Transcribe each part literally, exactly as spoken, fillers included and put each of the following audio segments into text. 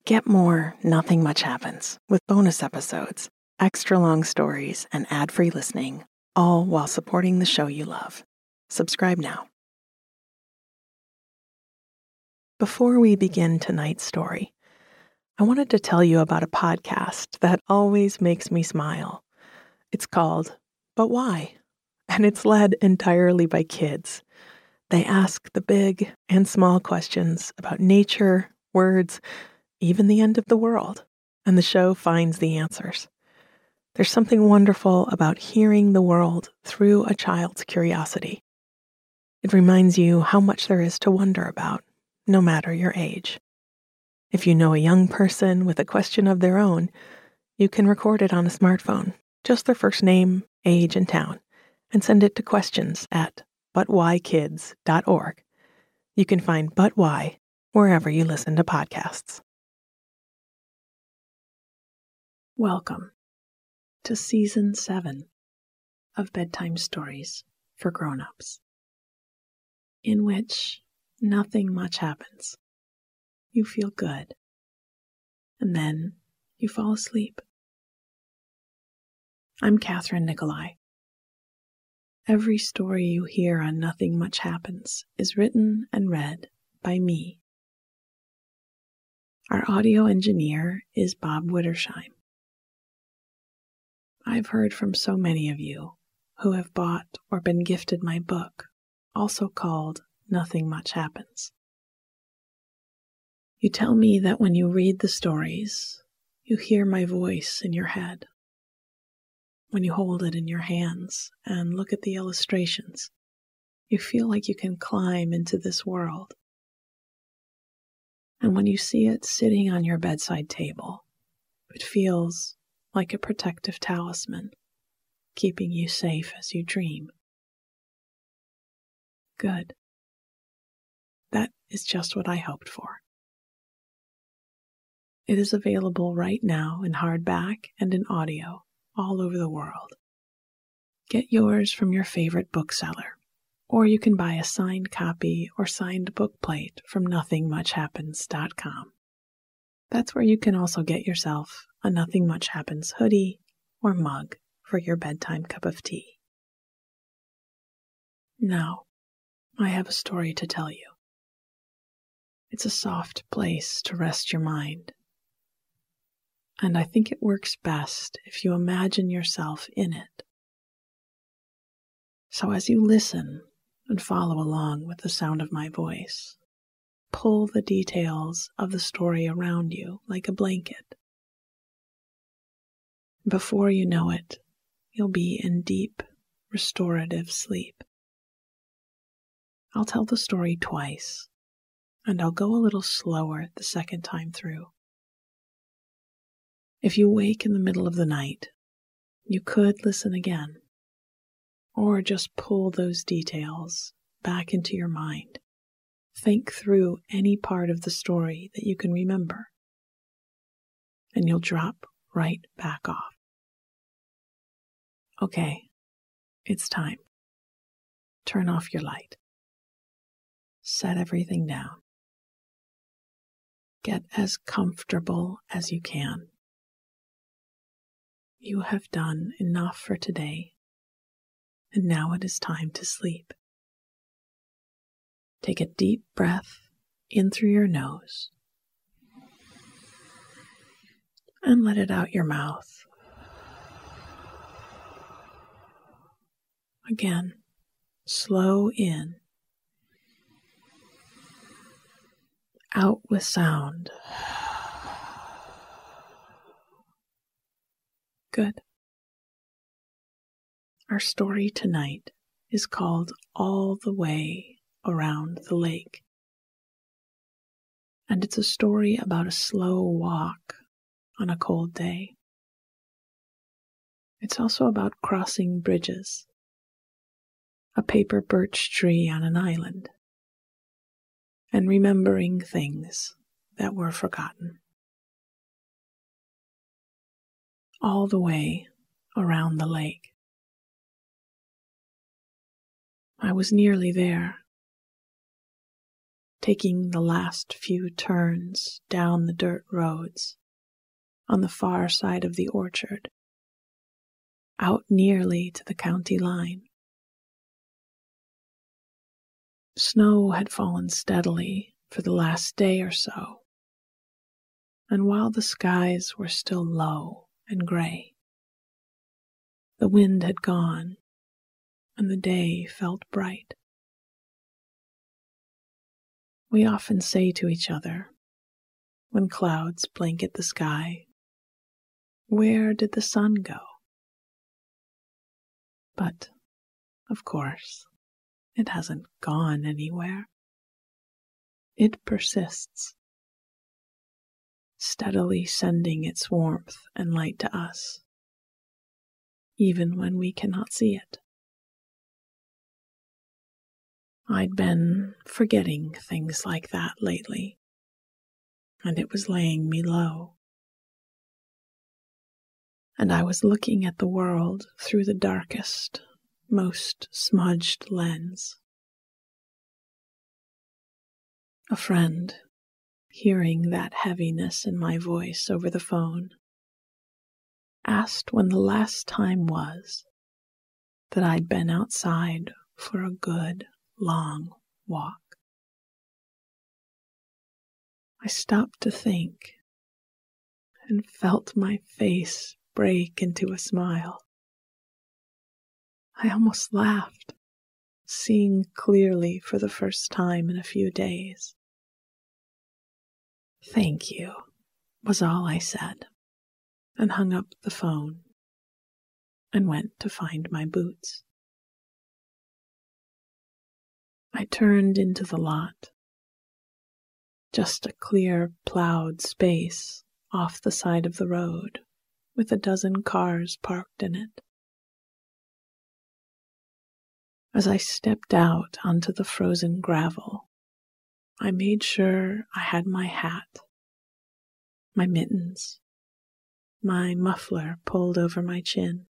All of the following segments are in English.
Get more Nothing Much Happens with bonus episodes, extra long stories, and ad-free listening, all while supporting the show you love. Subscribe now. Before we begin tonight's story, I wanted to tell you about a podcast that always makes me smile. It's called But Why? And it's led entirely by kids. They ask the big and small questions about nature, words, even the end of the world, and the show finds the answers. There's something wonderful about hearing the world through a child's curiosity. It reminds you how much there is to wonder about, no matter your age. If you know a young person with a question of their own, you can record it on a smartphone, just their first name, age, and town, and send it to questions at but why kids dot org. You can find But Why wherever you listen to podcasts. Welcome to Season seven of Bedtime Stories for Grown-Ups, in which nothing much happens. You feel good, and then you fall asleep. I'm Catherine Nicolai. Every story you hear on Nothing Much Happens is written and read by me. Our audio engineer is Bob Wittersheim. I've heard from so many of you who have bought or been gifted my book, also called Nothing Much Happens. You tell me that when you read the stories, you hear my voice in your head. When you hold it in your hands and look at the illustrations, you feel like you can climb into this world. And when you see it sitting on your bedside table, it feels like a protective talisman, keeping you safe as you dream. Good. That is just what I hoped for. It is available right now in hardback and in audio all over the world. Get yours from your favorite bookseller, or you can buy a signed copy or signed book plate from nothing much happens dot com. That's where you can also get yourself a Nothing Much Happens hoodie or mug for your bedtime cup of tea. Now, I have a story to tell you. It's a soft place to rest your mind, and I think it works best if you imagine yourself in it. So as you listen and follow along with the sound of my voice, pull the details of the story around you like a blanket. Before you know it, you'll be in deep, restorative sleep. I'll tell the story twice, and I'll go a little slower the second time through. If you wake in the middle of the night, you could listen again, or just pull those details back into your mind. Think through any part of the story that you can remember, and you'll drop right back off. Okay, it's time. Turn off your light. Set everything down. Get as comfortable as you can. You have done enough for today, and now it is time to sleep. Take a deep breath in through your nose and let it out your mouth. Again, slow in, out with sound. Good. Our story tonight is called All the Way Around the Lake. And it's a story about a slow walk on a cold day. It's also about crossing bridges, a paper birch tree on an island, and remembering things that were forgotten. All the way around the lake. I was nearly there. taking the last few turns down the dirt roads on the far side of the orchard, out nearly to the county line. Snow had fallen steadily for the last day or so, and while the skies were still low and gray, the wind had gone and the day felt bright. We often say to each other, when clouds blanket the sky, "Where did the sun go?" But, of course, it hasn't gone anywhere. It persists, steadily sending its warmth and light to us, even when we cannot see it. I'd been forgetting things like that lately, and it was laying me low. And I was looking at the world through the darkest, most smudged lens. A friend, hearing that heaviness in my voice over the phone, asked when the last time was that I'd been outside for a good, long walk. I stopped to think and felt my face break into a smile. I almost laughed, seeing clearly for the first time in a few days. "Thank you," was all I said, and hung up the phone and went to find my boots. I turned into the lot, just a clear plowed space off the side of the road with a dozen cars parked in it. As I stepped out onto the frozen gravel, I made sure I had my hat, my mittens, my muffler pulled over my chin,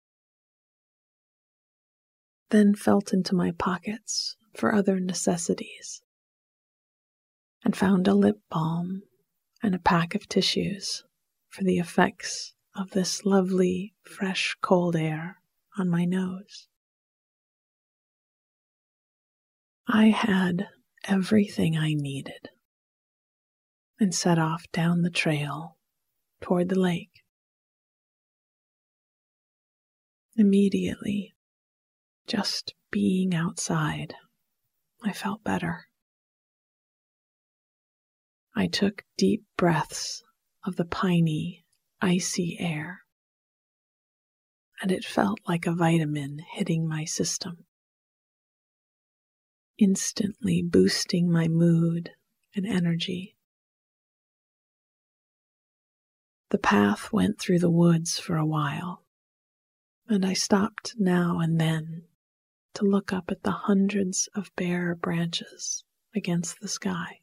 then felt into my pockets for other necessities, and found a lip balm and a pack of tissues for the effects of this lovely, fresh, cold air on my nose. I had everything I needed and set off down the trail toward the lake. Immediately, just being outside, I felt better. I took deep breaths of the piney, icy air, and it felt like a vitamin hitting my system, instantly boosting my mood and energy. The path went through the woods for a while, and I stopped now and then to look up at the hundreds of bare branches against the sky.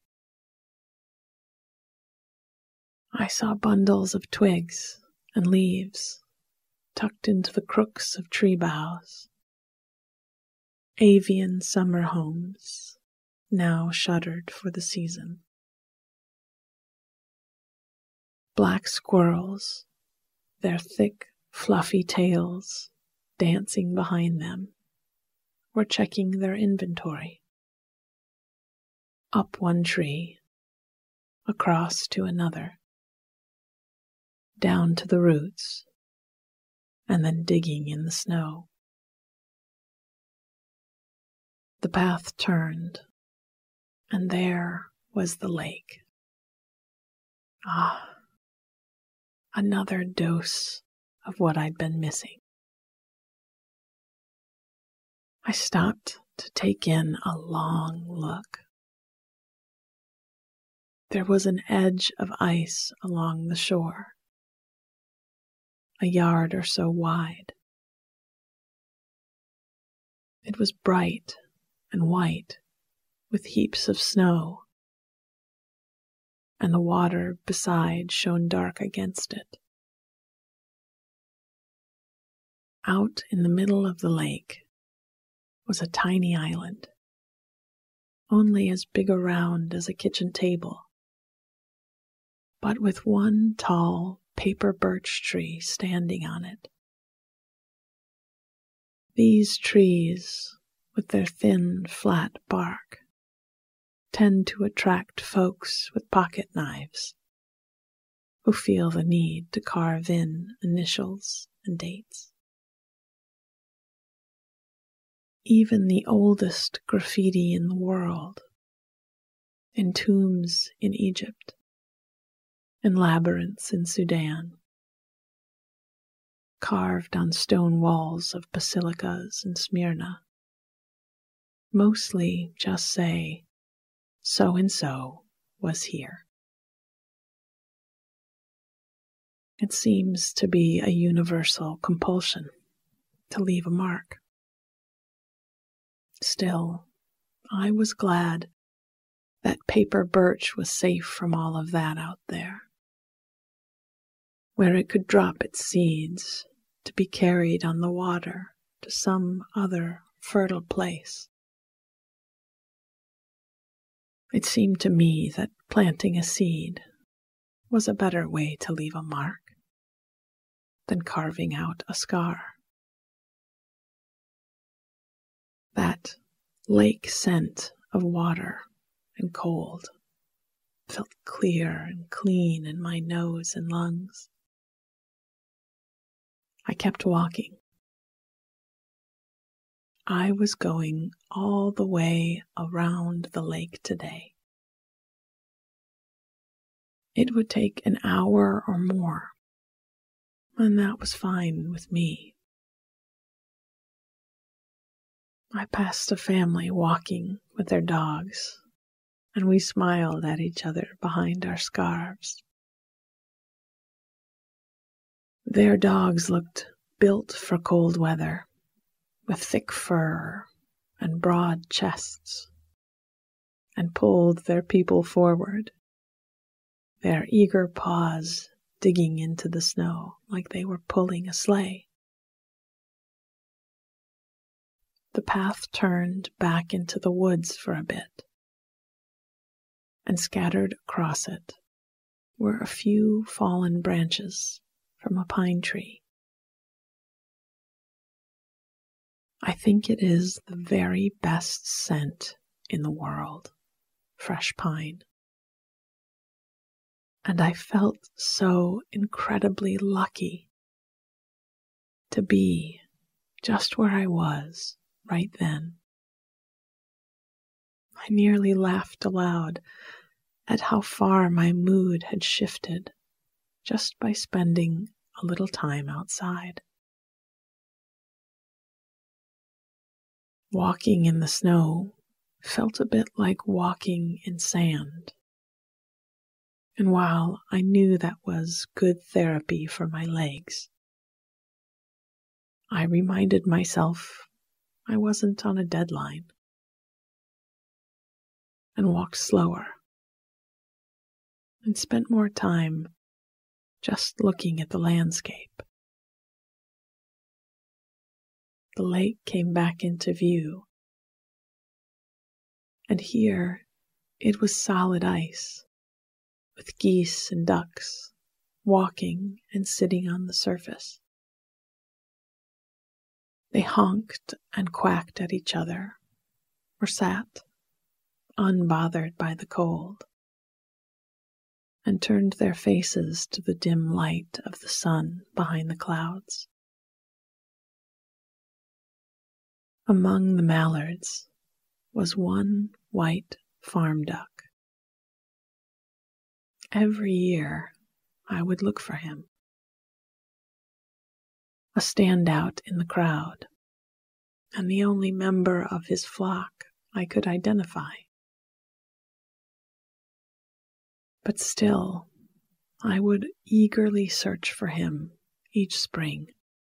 I saw bundles of twigs and leaves tucked into the crooks of tree boughs, avian summer homes now shuttered for the season. Black squirrels, their thick, fluffy tails dancing behind them, were checking their inventory. Up one tree, across to another, down to the roots, and then digging in the snow. The path turned, and there was the lake. Ah, another dose of what I'd been missing. I stopped to take in a long look. There was an edge of ice along the shore, a yard or so wide. It was bright and white with heaps of snow, and the water beside shone dark against it. Out in the middle of the lake was a tiny island, only as big around as a kitchen table, but with one tall paper birch tree standing on it. These trees, with their thin, flat bark, tend to attract folks with pocket knives who feel the need to carve in initials and dates. Even the oldest graffiti in the world, in tombs in Egypt, in labyrinths in Sudan, carved on stone walls of basilicas in Smyrna, mostly just say, so-and-so was here. It seems to be a universal compulsion to leave a mark. Still, I was glad that paper birch was safe from all of that out there, where it could drop its seeds to be carried on the water to some other fertile place. It seemed to me that planting a seed was a better way to leave a mark than carving out a scar. That lake scent of water and cold felt clear and clean in my nose and lungs. I kept walking. I was going all the way around the lake today. It would take an hour or more, and that was fine with me. I passed a family walking with their dogs, and we smiled at each other behind our scarves. Their dogs looked built for cold weather, with thick fur and broad chests, and pulled their people forward, their eager paws digging into the snow like they were pulling a sleigh. The path turned back into the woods for a bit, and scattered across it were a few fallen branches from a pine tree. I think it is the very best scent in the world, fresh pine. And I felt so incredibly lucky to be just where I was right then. I nearly laughed aloud at how far my mood had shifted just by spending a little time outside. Walking in the snow felt a bit like walking in sand. And while I knew that was good therapy for my legs, I reminded myself I wasn't on a deadline, and walked slower and spent more time just looking at the landscape. The lake came back into view, and here it was solid ice, with geese and ducks walking and sitting on the surface. They honked and quacked at each other, or sat, unbothered by the cold, and turned their faces to the dim light of the sun behind the clouds. Among the mallards was one white farm duck. Every year I would look for him, a standout in the crowd, and the only member of his flock I could identify. But still, I would eagerly search for him each spring.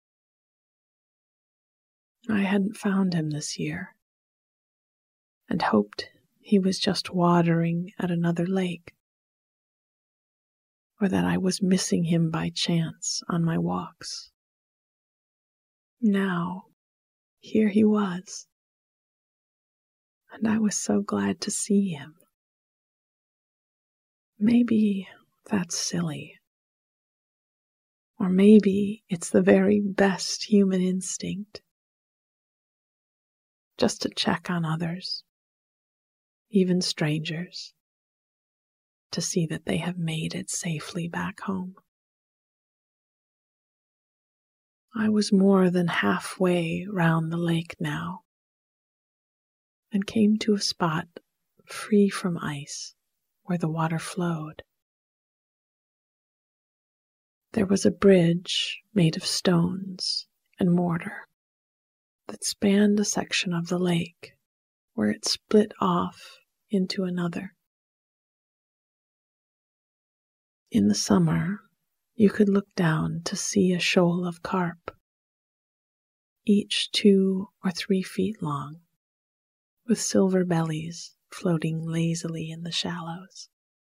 I hadn't found him this year, and hoped he was just watering at another lake, or that I was missing him by chance on my walks. Now, here he was, and I was so glad to see him. Maybe that's silly. Or maybe it's the very best human instinct. Just to check on others, even strangers, to see that they have made it safely back home. I was more than halfway round the lake now, and came to a spot free from ice where the water flowed. There was a bridge made of stones and mortar that spanned a section of the lake where it split off into another. In the summer, you could look down to see a shoal of carp, each two or three feet long, with silver bellies floating lazily in the shallows.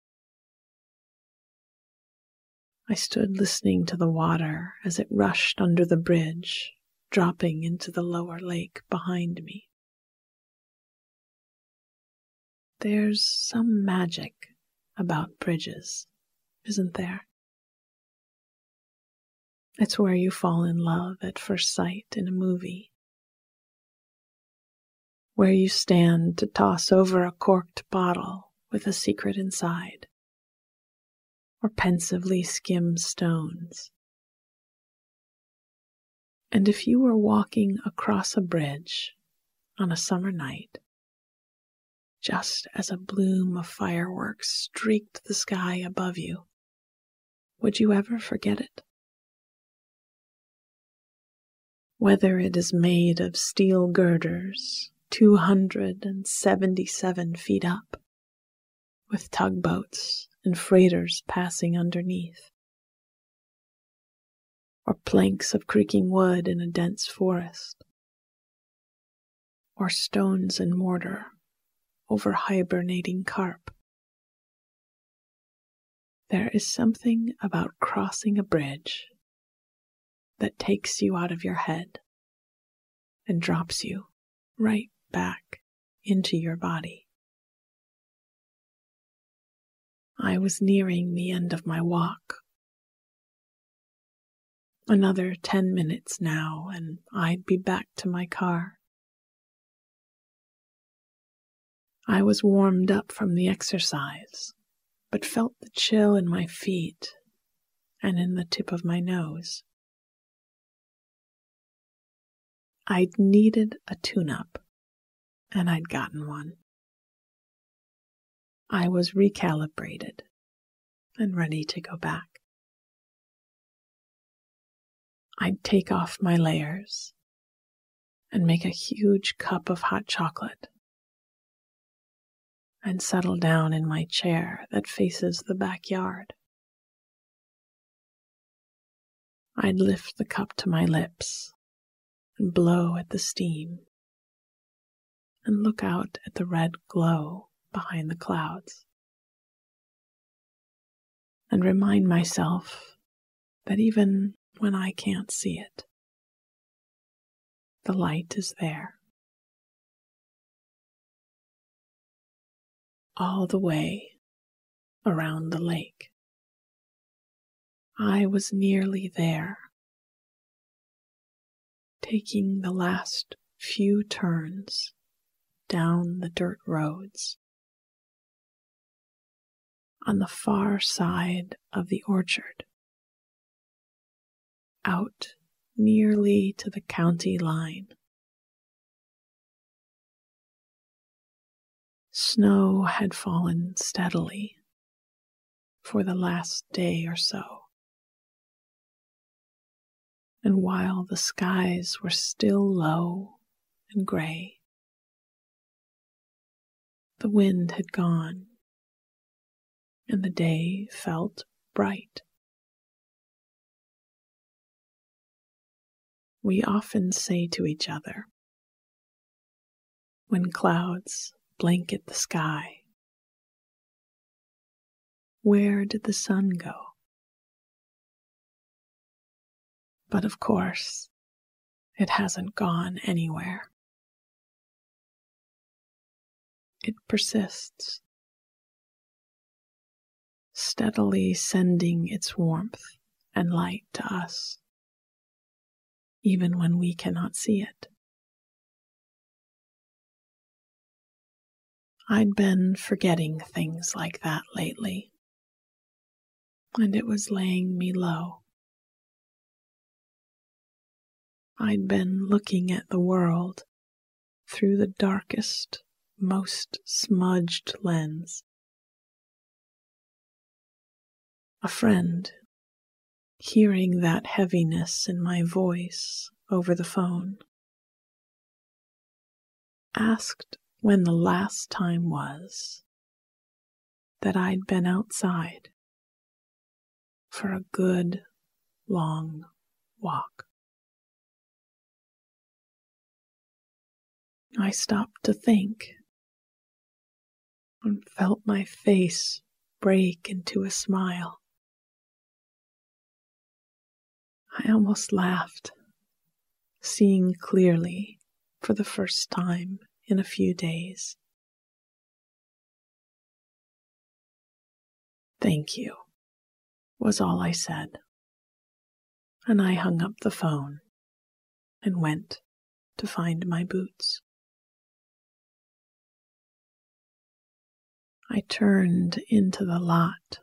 I stood listening to the water as it rushed under the bridge, dropping into the lower lake behind me. There's some magic about bridges, isn't there? It's where you fall in love at first sight in a movie, where you stand to toss over a corked bottle with a secret inside, or pensively skim stones. And if you were walking across a bridge on a summer night, just as a bloom of fireworks streaked the sky above you, would you ever forget it? Whether it is made of steel girders two hundred seventy-seven feet up, with tugboats and freighters passing underneath, or planks of creaking wood in a dense forest, or stones and mortar over hibernating carp. There is something about crossing a bridge that takes you out of your head and drops you right back into your body. I was nearing the end of my walk. Another ten minutes now, and I'd be back to my car. I was warmed up from the exercise, but felt the chill in my feet and in the tip of my nose. I'd needed a tune-up, and I'd gotten one. I was recalibrated and ready to go back. I'd take off my layers and make a huge cup of hot chocolate and settle down in my chair that faces the backyard. I'd lift the cup to my lips and blow at the steam and look out at the red glow behind the clouds and remind myself that even when I can't see it, the light is there. All the way around the lake. I was nearly there, taking the last few turns down the dirt roads. On the far side of the orchard, out nearly to the county line. Snow had fallen steadily for the last day or so, and while the skies were still low and gray, the wind had gone, and the day felt bright. We often say to each other, when clouds blanket the sky, where did the sun go? But of course, it hasn't gone anywhere. it persists, steadily sending its warmth and light to us, even when we cannot see it. I'd been forgetting things like that lately, and it was laying me low. I'd been looking at the world through the darkest, most smudged lens. A friend, hearing that heaviness in my voice over the phone, asked when the last time was that I'd been outside for a good, long walk. I stopped to think and felt my face break into a smile. I almost laughed, seeing clearly for the first time in a few days. "Thank you," was all I said, and I hung up the phone and went to find my boots. I turned into the lot,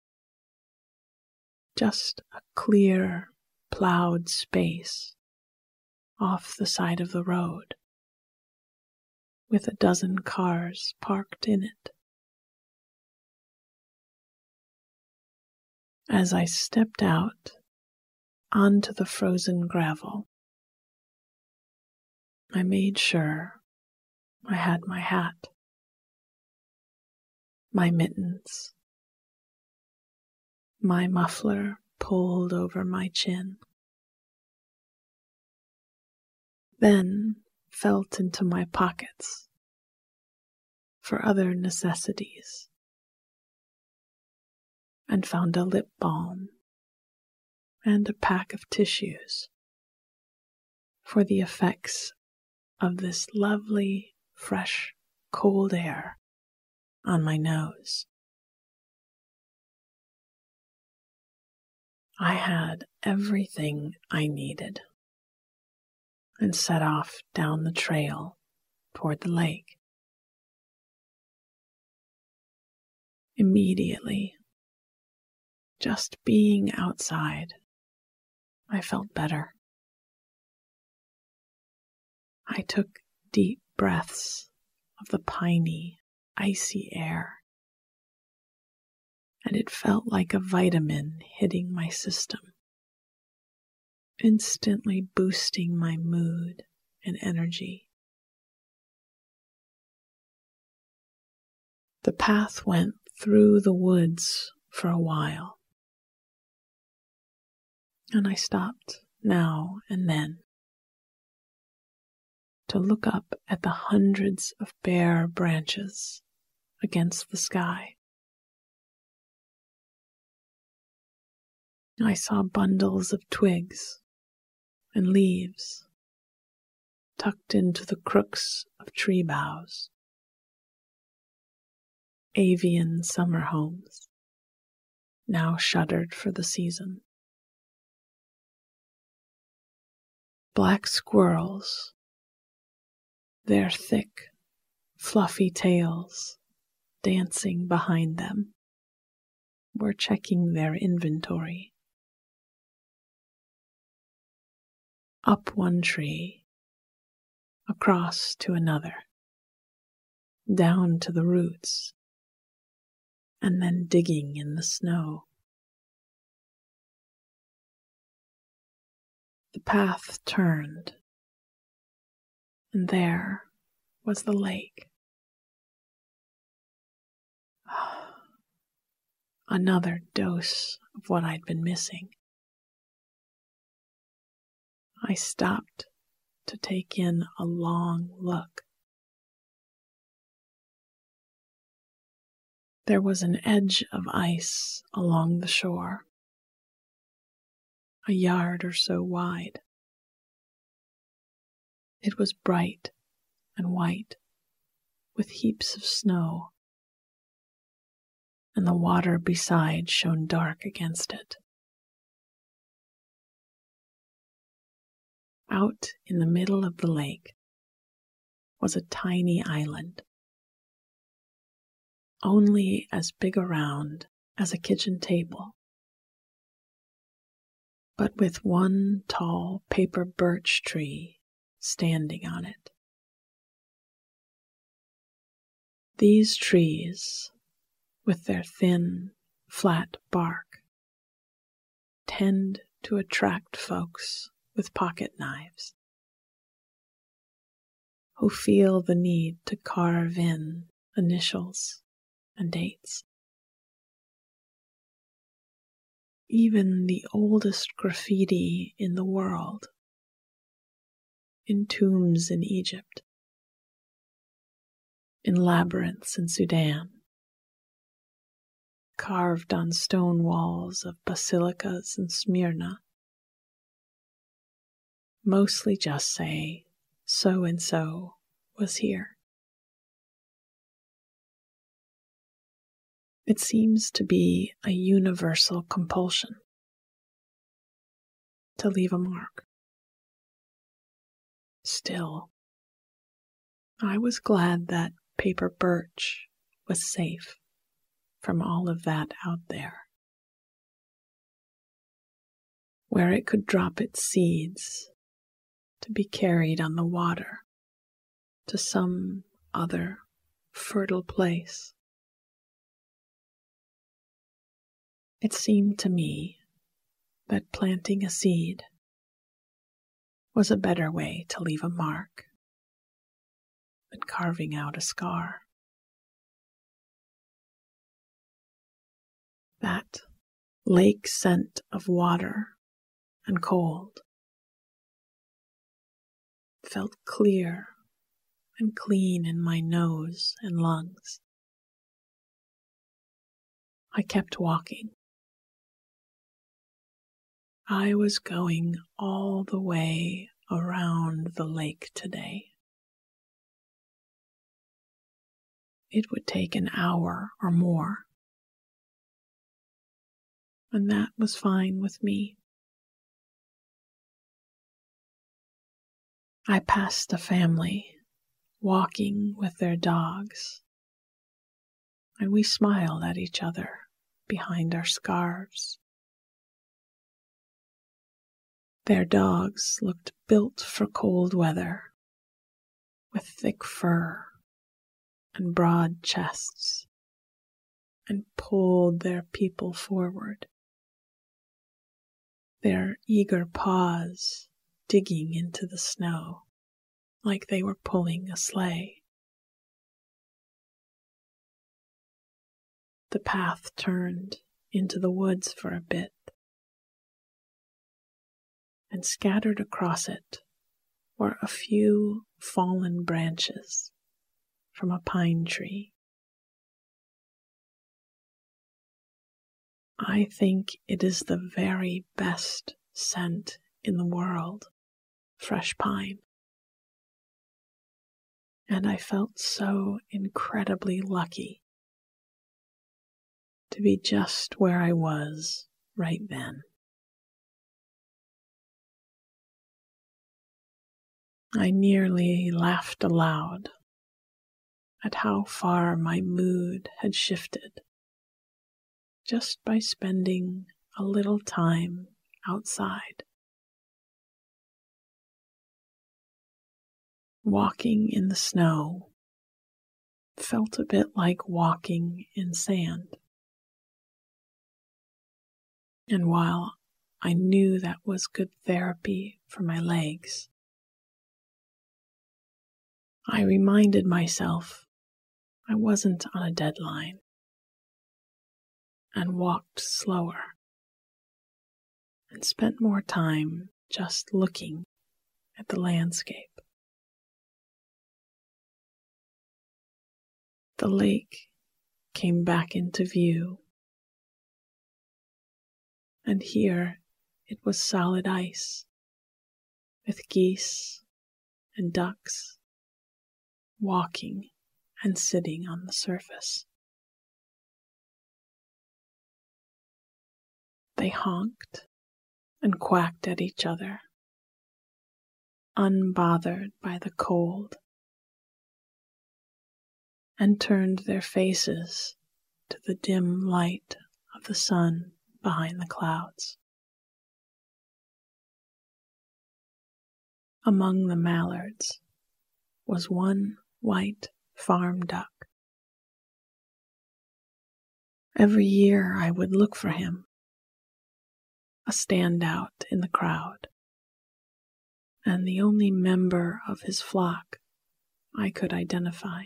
just a clear, plowed space off the side of the road, with a dozen cars parked in it. As I stepped out onto the frozen gravel, I made sure I had my hat, my mittens, my muffler pulled over my chin, then felt into my pockets for other necessities and found a lip balm and a pack of tissues for the effects of this lovely, fresh, cold air on my nose. I had everything I needed and set off down the trail toward the lake. Immediately, just being outside, I felt better. I took deep breaths of the piney, icy air, and it felt like a vitamin hitting my system, instantly boosting my mood and energy. The path went through the woods for a while, and I stopped now and then to look up at the hundreds of bare branches against the sky. I saw bundles of twigs and leaves tucked into the crooks of tree boughs. Avian summer homes, now shuttered for the season. Black squirrels, their thick, fluffy tails dancing behind them, were checking their inventory. Up one tree, across to another, down to the roots, and then digging in the snow. The path turned, and there was the lake. Another dose of what I'd been missing. I stopped to take in a long look. There was an edge of ice along the shore, a yard or so wide. It was bright and white, with heaps of snow, and the water beside shone dark against it. Out in the middle of the lake was a tiny island, only as big around as a kitchen table, but with one tall paper birch tree standing on it. These trees, with their thin, flat bark, tend to attract folks with pocket knives who feel the need to carve in initials and dates. Even the oldest graffiti in the world, in tombs in Egypt, in labyrinths in Sudan, carved on stone walls of basilicas in Smyrna, mostly just say, so and so was here. It seems to be a universal compulsion to leave a mark. Still, I was glad that paper birch was safe from all of that out there, where it could drop its seeds to be carried on the water to some other fertile place. It seemed to me that planting a seed was a better way to leave a mark than carving out a scar. That lake scent of water and cold felt clear and clean in my nose and lungs. I kept walking. I was going all the way around the lake today. It would take an hour or more, and that was fine with me. I passed a family walking with their dogs, and we smiled at each other behind our scarves. Their dogs looked built for cold weather, with thick fur and broad chests, and pulled their people forward, their eager paws digging into the snow like they were pulling a sleigh. The path turned into the woods for a bit, and scattered across it were a few fallen branches from a pine tree. I think it is the very best scent in the world, fresh pine. And I felt so incredibly lucky to be just where I was right then. I nearly laughed aloud at how far my mood had shifted just by spending a little time outside. Walking in the snow felt a bit like walking in sand. And while I knew that was good therapy for my legs, I reminded myself I wasn't on a deadline and walked slower and spent more time just looking at the landscape. The lake came back into view, and here it was solid ice with geese and ducks walking and sitting on the surface. They honked and quacked at each other, unbothered by the cold, and turned their faces to the dim light of the sun behind the clouds. Among the mallards was one white farm duck. Every year I would look for him, a standout in the crowd, and the only member of his flock I could identify.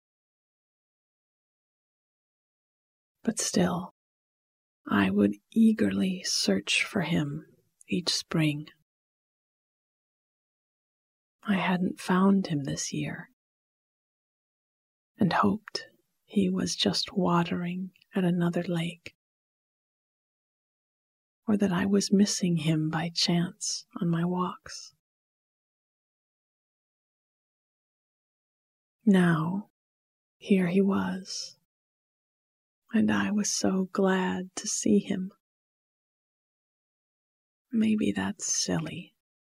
But still, I would eagerly search for him each spring. I hadn't found him this year, and hoped he was just watering at another lake, or that I was missing him by chance on my walks. Now, here he was, and I was so glad to see him. Maybe that's silly.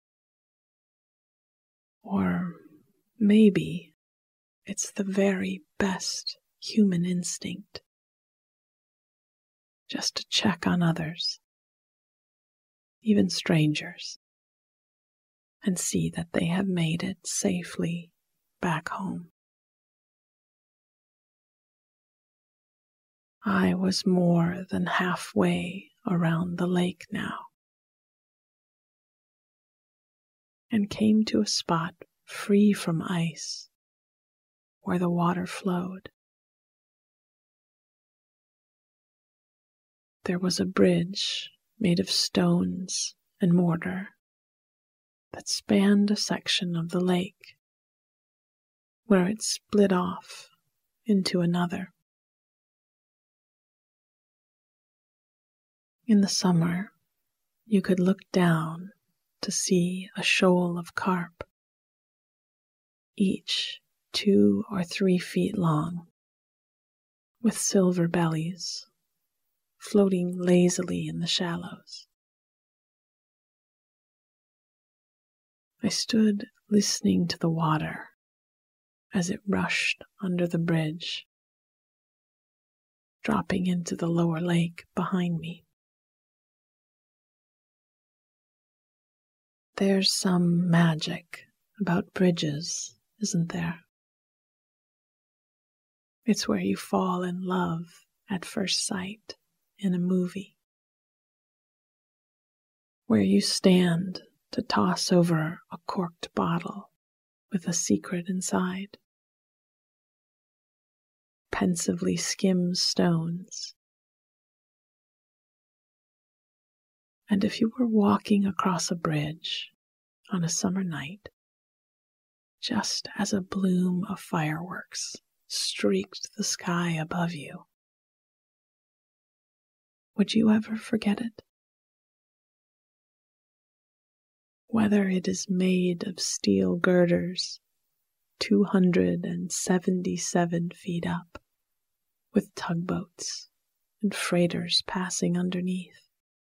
Or maybe it's the very best human instinct, just to check on others, even strangers, and see that they have made it safely back home. I was more than halfway around the lake now, and came to a spot free from ice where the water flowed. There was a bridge made of stones and mortar that spanned a section of the lake where it split off into another. In the summer, you could look down to see a shoal of carp, each two or three feet long, with silver bellies, floating lazily in the shallows. I stood listening to the water as it rushed under the bridge, dropping into the lower lake behind me. There's some magic about bridges, isn't there? It's where you fall in love at first sight in a movie, where you stand to toss over a corked bottle with a secret inside, pensively skim stones. And if you were walking across a bridge on a summer night, just as a bloom of fireworks streaked the sky above you, would you ever forget it? Whether it is made of steel girders two hundred seventy-seven feet up, with tugboats and freighters passing underneath,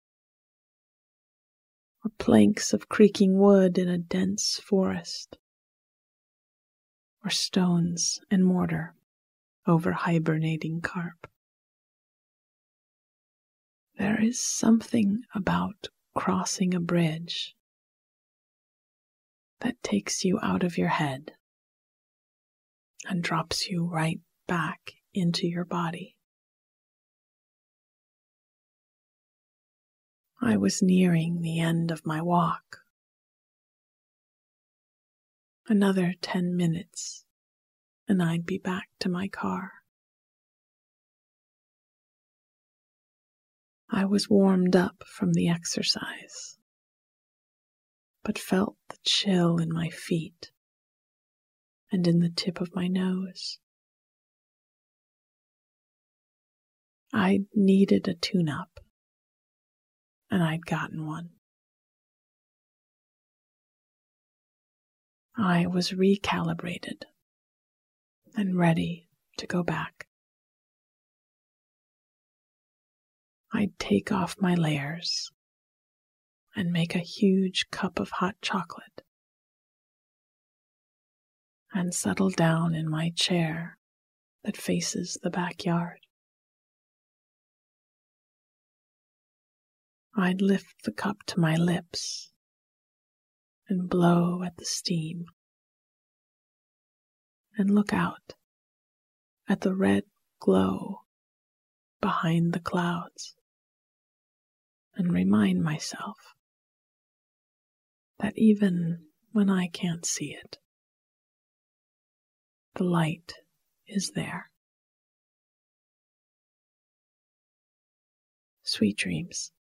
or planks of creaking wood in a dense forest, or stones and mortar over hibernating carp. There is something about crossing a bridge that takes you out of your head and drops you right back into your body. I was nearing the end of my walk. Another ten minutes, and I'd be back to my car. I was warmed up from the exercise, but felt the chill in my feet and in the tip of my nose. I needed a tune-up, and I'd gotten one. I was recalibrated and ready to go back. I'd take off my layers and make a huge cup of hot chocolate and settle down in my chair that faces the backyard. I'd lift the cup to my lips and blow at the steam and look out at the red glow behind the clouds and remind myself that even when I can't see it, the light is there. Sweet dreams.